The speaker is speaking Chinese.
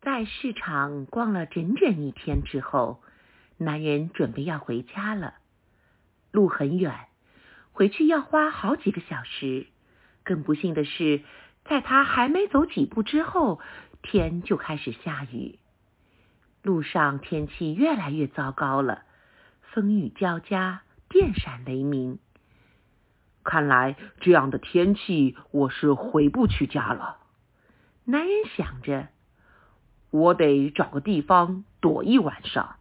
在市场逛了整整1天之后，男人准备要回家了。路很远，回去要花好几个小时。更不幸的是，在他还没走几步之后，天就开始下雨。路上天气越来越糟糕了，风雨交加，电闪雷鸣。看来这样的天气，我是回不去家了。男人想着，我得找个地方躲一晚上。